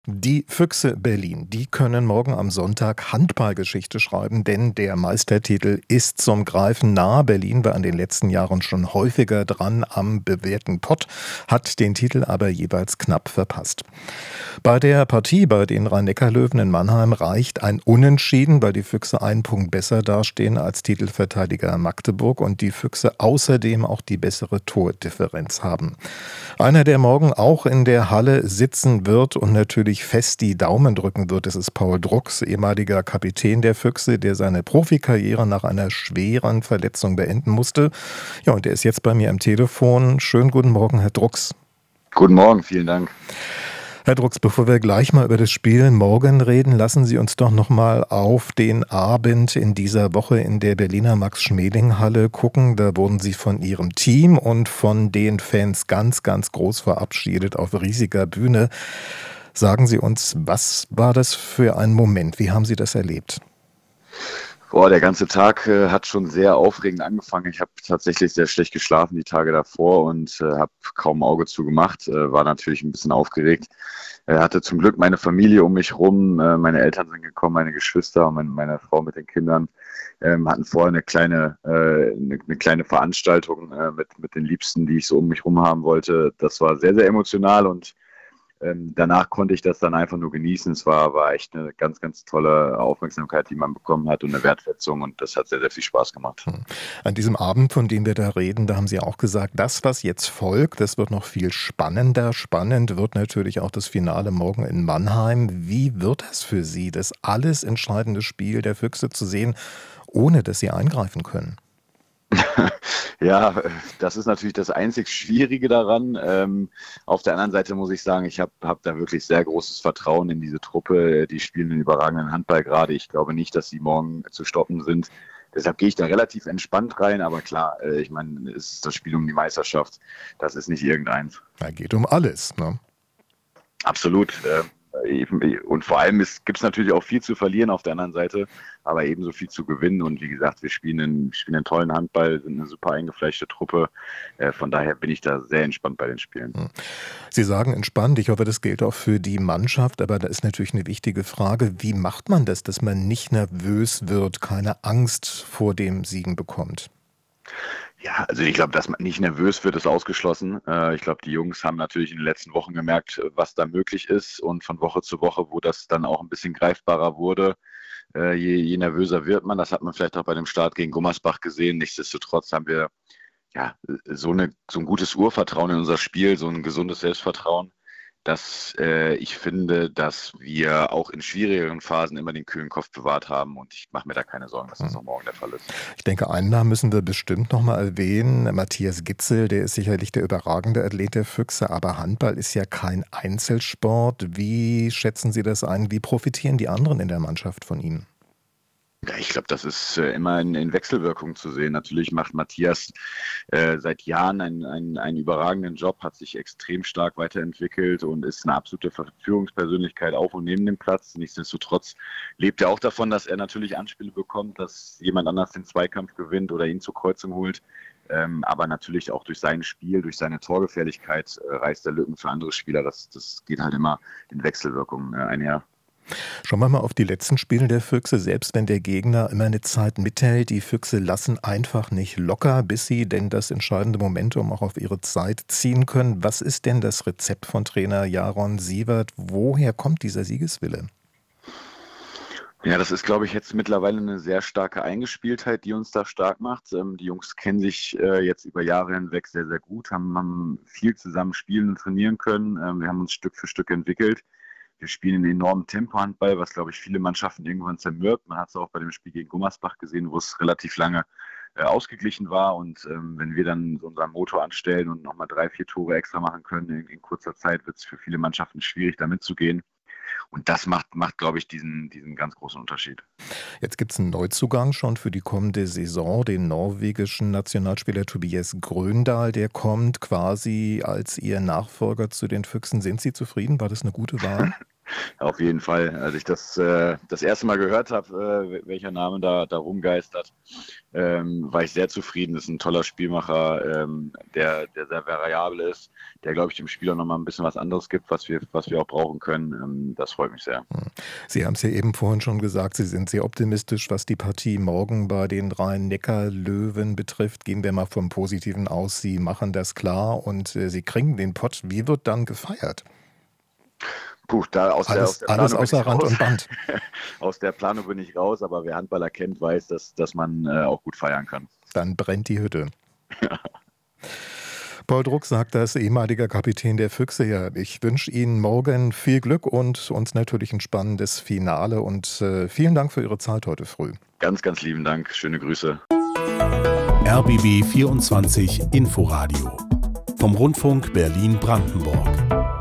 Die Füchse Berlin, die können morgen am Sonntag Handballgeschichte schreiben, denn der Meistertitel ist zum Greifen nah. Berlin war in den letzten Jahren schon häufiger dran am bewährten Pott, hat den Titel aber jeweils knapp verpasst. Bei der Partie bei den Rhein-Neckar-Löwen in Mannheim reicht ein Unentschieden, weil die Füchse einen Punkt besser dastehen als Titelverteidiger Magdeburg und die Füchse außerdem auch die bessere Tordifferenz haben. Einer, der morgen auch in der Halle sitzen wird und natürlich fest die Daumen drücken wird, das ist Paul Drucks, ehemaliger Kapitän der Füchse, der seine Profikarriere nach einer schweren Verletzung beenden musste. Ja, und der ist jetzt bei mir am Telefon. Schönen guten Morgen, Herr Drucks. Guten Morgen, vielen Dank. Herr Drucks, bevor wir gleich mal über das Spiel morgen reden, lassen Sie uns doch noch mal auf den Abend in dieser Woche in der Berliner Max-Schmeling-Halle gucken. Da wurden Sie von Ihrem Team und von den Fans ganz, ganz groß verabschiedet auf riesiger Bühne. Sagen Sie uns, was war das für ein Moment? Wie haben Sie das erlebt? Der ganze Tag hat schon sehr aufregend angefangen. Ich habe tatsächlich sehr schlecht geschlafen die Tage davor und habe kaum ein Auge zugemacht. War natürlich ein bisschen aufgeregt. Hatte zum Glück meine Familie um mich rum. Meine Eltern sind gekommen, meine Geschwister und meine Frau mit den Kindern. Hatten vorher eine kleine Veranstaltung mit den Liebsten, die ich so um mich rum haben wollte. Das war sehr, sehr emotional und danach konnte ich das dann einfach nur genießen. Es war echt eine ganz, ganz tolle Aufmerksamkeit, die man bekommen hat und eine Wertschätzung und das hat sehr, sehr viel Spaß gemacht. An diesem Abend, von dem wir da reden, da haben Sie auch gesagt, das, was jetzt folgt, das wird noch viel spannender. Spannend wird natürlich auch das Finale morgen in Mannheim. Wie wird es für Sie, das alles entscheidende Spiel der Füchse zu sehen, ohne dass Sie eingreifen können? Ja, das ist natürlich das einzig Schwierige daran. Auf der anderen Seite muss ich sagen, ich hab da wirklich sehr großes Vertrauen in diese Truppe. Die spielen einen überragenden Handball gerade. Ich glaube nicht, dass sie morgen zu stoppen sind. Deshalb gehe ich da relativ entspannt rein. Aber klar, ich meine, es ist das Spiel um die Meisterschaft. Das ist nicht irgendeins. Da geht um alles, ne? Absolut. Und vor allem gibt es natürlich auch viel zu verlieren auf der anderen Seite, aber ebenso viel zu gewinnen. Und wie gesagt, wir spielen einen tollen Handball, sind eine super eingefleischte Truppe. Von daher bin ich da sehr entspannt bei den Spielen. Sie sagen entspannt, ich hoffe, das gilt auch für die Mannschaft, aber da ist natürlich eine wichtige Frage, wie macht man das, dass man nicht nervös wird, keine Angst vor dem Siegen bekommt? Ja, also ich glaube, dass man nicht nervös wird, ist ausgeschlossen. Ich glaube, die Jungs haben natürlich in den letzten Wochen gemerkt, was da möglich ist und von Woche zu Woche, wo das dann auch ein bisschen greifbarer wurde, je nervöser wird man. Das hat man vielleicht auch bei dem Start gegen Gummersbach gesehen. Nichtsdestotrotz haben wir ja so ein gutes Urvertrauen in unser Spiel, so ein gesundes Selbstvertrauen, dass ich finde, dass wir auch in schwierigeren Phasen immer den kühlen Kopf bewahrt haben und ich mache mir da keine Sorgen, dass das auch morgen der Fall ist. Ich denke, einen Namen müssen wir bestimmt noch mal erwähnen. Matthias Gitzel, der ist sicherlich der überragende Athlet der Füchse, aber Handball ist ja kein Einzelsport. Wie schätzen Sie das ein? Wie profitieren die anderen in der Mannschaft von Ihnen? Ja, ich glaube, das ist immer in Wechselwirkung zu sehen. Natürlich macht Matthias seit Jahren einen überragenden Job, hat sich extrem stark weiterentwickelt und ist eine absolute Führungspersönlichkeit auf und neben dem Platz. Nichtsdestotrotz lebt er auch davon, dass er natürlich Anspiele bekommt, dass jemand anders den Zweikampf gewinnt oder ihn zur Kreuzung holt. Aber natürlich auch durch sein Spiel, durch seine Torgefährlichkeit reißt er Lücken für andere Spieler. Das geht halt immer in Wechselwirkung einher. Schauen wir mal auf die letzten Spiele der Füchse. Selbst wenn der Gegner immer eine Zeit mithält, die Füchse lassen einfach nicht locker, bis sie denn das entscheidende Momentum auch auf ihre Zeit ziehen können. Was ist denn das Rezept von Trainer Jaron Siewert? Woher kommt dieser Siegeswille? Ja, das ist, glaube ich, jetzt mittlerweile eine sehr starke Eingespieltheit, die uns da stark macht. Die Jungs kennen sich jetzt über Jahre hinweg sehr, sehr gut, haben viel zusammen spielen und trainieren können. Wir haben uns Stück für Stück entwickelt. Wir spielen einen enormen Tempo-Handball, was, glaube ich, viele Mannschaften irgendwann zermürbt. Man hat es auch bei dem Spiel gegen Gummersbach gesehen, wo es relativ lange ausgeglichen war. Und wenn wir dann so unseren Motor anstellen und nochmal 3, 4 Tore extra machen können in kurzer Zeit, wird es für viele Mannschaften schwierig, da mitzugehen. Und das macht, glaube ich, diesen ganz großen Unterschied. Jetzt gibt es einen Neuzugang schon für die kommende Saison, den norwegischen Nationalspieler Tobias Gröndahl, der kommt quasi als Ihr Nachfolger zu den Füchsen. Sind Sie zufrieden? War das eine gute Wahl? Auf jeden Fall. Als ich das erste Mal gehört habe, welcher Name da rumgeistert, war ich sehr zufrieden. Das ist ein toller Spielmacher, der sehr variabel ist, der, glaube ich, dem Spieler nochmal ein bisschen was anderes gibt, was wir auch brauchen können. Das freut mich sehr. Sie haben es ja eben vorhin schon gesagt, Sie sind sehr optimistisch, was die Partie morgen bei den Rhein-Neckar-Löwen betrifft. Gehen wir mal vom Positiven aus. Sie machen das klar und Sie kriegen den Pott. Wie wird dann gefeiert? Puh, aus der Alles Planung bin außer ich Rand raus. und Band. Aus der Planung bin ich raus, aber wer Handballer kennt, weiß, dass man auch gut feiern kann. Dann brennt die Hütte. Paul Druck sagt das, ehemaliger Kapitän der Füchse. Ja, ich wünsche Ihnen morgen viel Glück und uns natürlich ein spannendes Finale. Und vielen Dank für Ihre Zeit heute früh. Ganz, ganz lieben Dank. Schöne Grüße. RBB 24 Inforadio vom Rundfunk Berlin-Brandenburg.